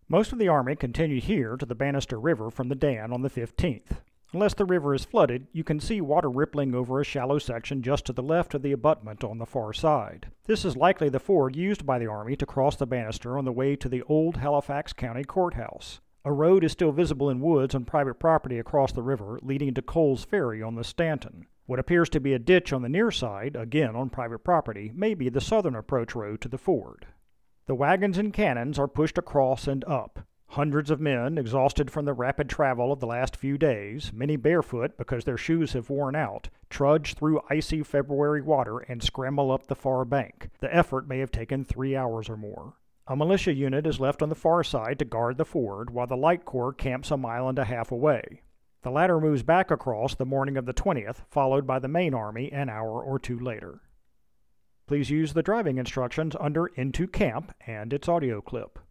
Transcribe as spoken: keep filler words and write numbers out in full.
Most of the Army continued here to the Bannister River from the Dan on the fifteenth. Unless the river is flooded, you can see water rippling over a shallow section just to the left of the abutment on the far side. This is likely the ford used by the Army to cross the Bannister on the way to the old Halifax County Courthouse. A road is still visible in woods on private property across the river, leading to Coles Ferry on the Stanton. What appears to be a ditch on the near side, again on private property, may be the southern approach road to the ford. The wagons and cannons are pushed across and up. Hundreds of men, exhausted from the rapid travel of the last few days, many barefoot because their shoes have worn out, trudge through icy February water and scramble up the far bank. The effort may have taken three hours or more. A militia unit is left on the far side to guard the ford, while the Light Corps camps a mile and a half away. The latter moves back across the morning of the twentieth, followed by the main army an hour or two later. Please use the driving instructions under Into Camp and its audio clip.